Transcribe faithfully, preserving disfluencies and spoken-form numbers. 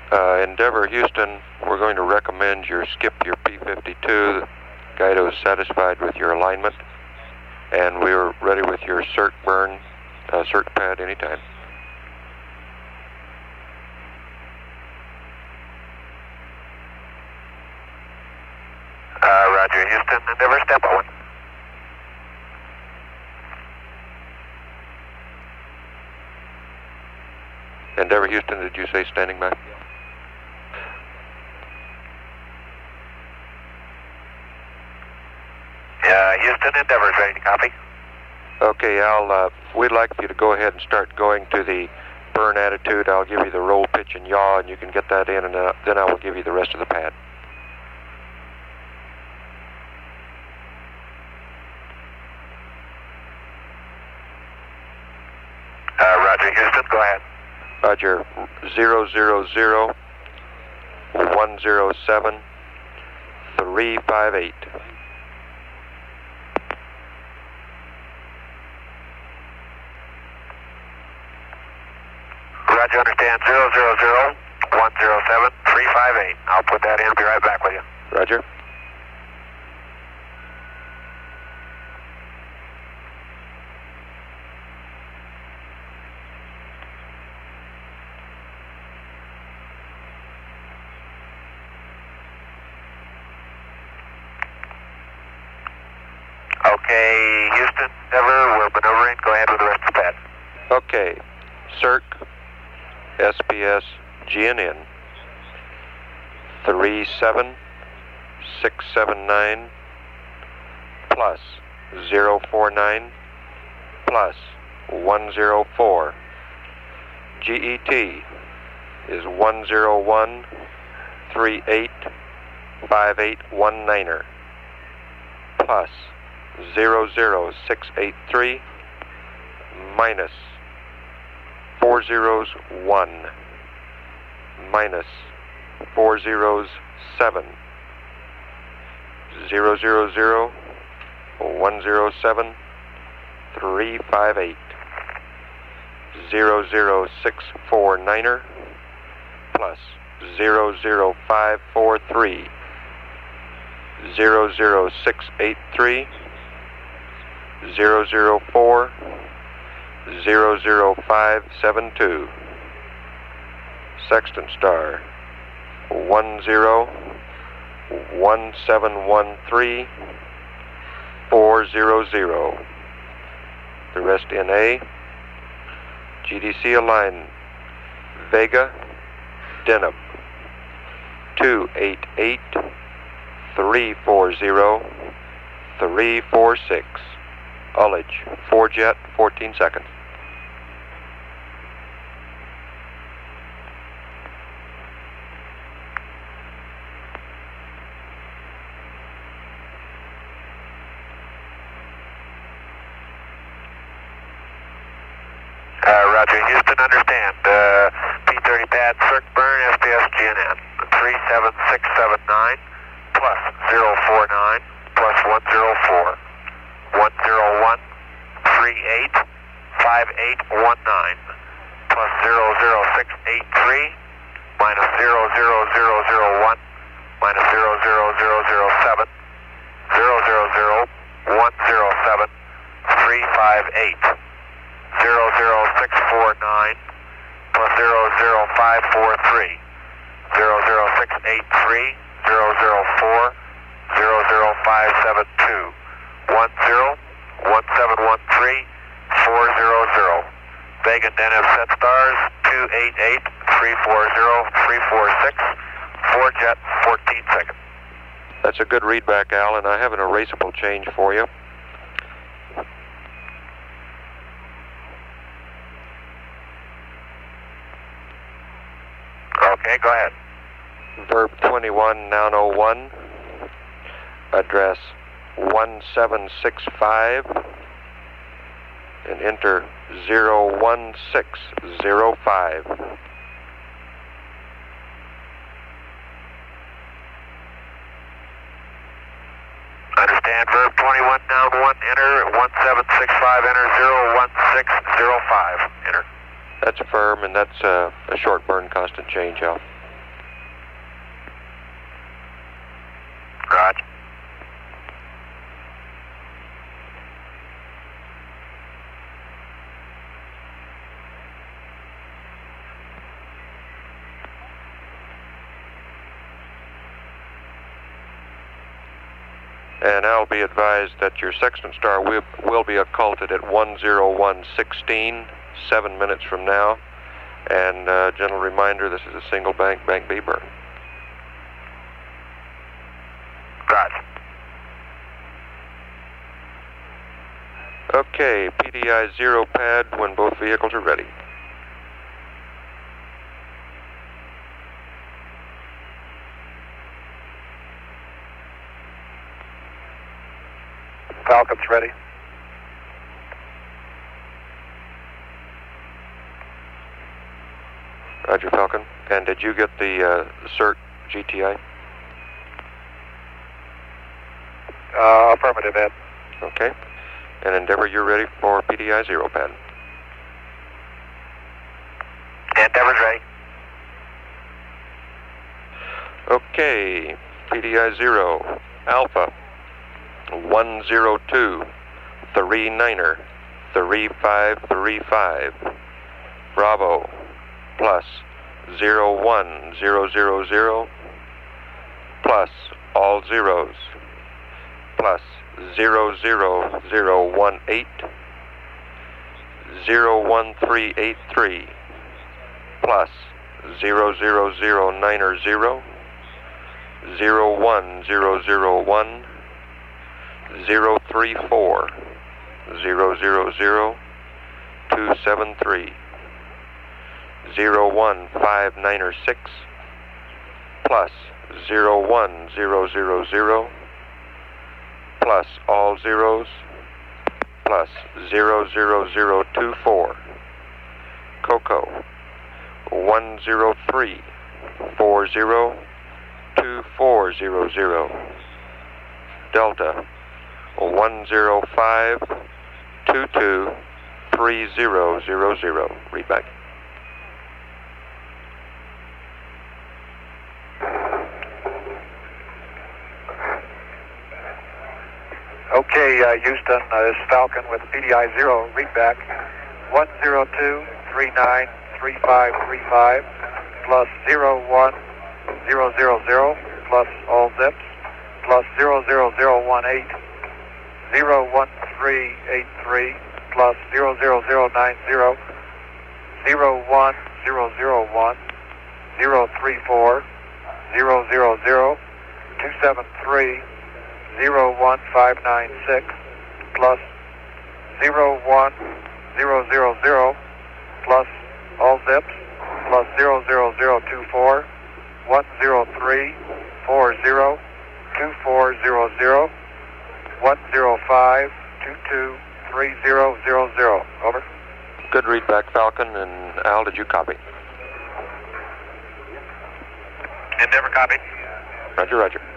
Uh, Endeavor Houston, we're going to recommend you skip your P fifty-two. Guido is satisfied with your alignment, and we're ready with your cert burn, uh, cert pad anytime. Uh, Roger, Houston, Endeavor, step one. Endeavor Houston, did you say standing by? Yeah, Houston, Endeavor's ready to copy. Okay, Al, uh, we'd like for you to go ahead and start going to the burn attitude. I'll give you the roll, pitch, and yaw, and you can get that in, and uh, then I will give you the rest of the pad. Uh, Roger, Houston, go ahead. Roger, zero zero zero one zero seven three five eight. Roger, understand, zero zero zero one zero seven three five eight. I'll put that in, be right back with you. Roger. Okay, Houston, Endeavor, we're maneuvering. Go ahead with the rest of the pad. Okay, C I R C, S P S, G N N, three seven six seven nine, plus zero four nine, plus one zero four. G E T is one zero one three eight five eight one niner, plus zero zero six eight three, minus four zeros one, minus four zeros seven, zero zero zero one zero seven three five eight, zero zero six four niner, plus zero zero five four three, zero zero six eight three, zero zero four, zero zero five seven two. Sexton Star one zero one seven one three four zero zero. The rest in A. G D C align Vega Denham two eight eight three four zero three four six. Ullage, four jet, fourteen seconds. Uh, Roger, Houston, understand. Uh, P thirty pad, circ burn, S P S G N N, three seven six seven nine, plus zero four nine, plus one zero four. one zero one three eight five eight one nine, plus zero zero six eight three, minus zero zero zero zero one, minus zero zero zero zero seven, zero zero zero one zero seven three five eight, zero zero six four nine, plus zero zero five four three, zero zero six eight three, zero zero four, zero zero five seven two. One zero one seven one three four zero zero. Vega Denham set stars two eight eight three four zero three four six. Four jet fourteen seconds. That's a good readback, Al, and I have an erasable change for you. Okay, go ahead. Verb twenty-one, noun oh one. Address one seven six five and enter zero one six zero five. Understand, verb twenty-one, noun one, enter, one seven six five, enter, zero one six zero five, enter. That's firm, and that's uh, a short burn constant change, Al. And I'll be advised that your sextant star will, will be occulted at one oh one sixteen, seven minutes from now. And uh, gentle reminder, this is a single bank, Bank B burn. Roger. Okay, P D I zero pad when both vehicles are ready. Falcon's ready. Roger, Falcon. And did you get the uh, CERT G T I? Uh, affirmative, Ed. Okay. And Endeavor, you're ready for P D I zero pad. Endeavor's ready. Okay, P D I zero, Alpha, one zero two, three niner, three five three five, Bravo, plus zero one zero zero zero, plus all zeros, plus zero zero zero one eight, zero one three eight three, plus zero zero zero niner zero, zero one zero zero one, zero three four, zero zero zero, two seven three, zero one five niner six, plus zero one zero zero zero, plus all zeros, plus zero zero zero two four, Coco, one zero three four zero two four zero zero, Delta, one zero five two two three zero zero zero. Read back. Okay, uh, Houston, uh, this is Falcon with P D I zero, read back, one zero two three nine three five three five, plus zero one zero zero zero, plus all zips, plus zero zero zero one eight, zero one three eight three, plus zero zero zero nine zero, zero one zero zero one, zero three four, zero zero zero, two seven three, zero one five nine six, plus zero one zero zero zero, plus all zips, plus zero zero zero two four, one zero three four zero, two four zero zero, one zero five two two three zero zero zero. Over. Good read back, Falcon. And Al, did you copy? Endeavor copy. Roger, roger.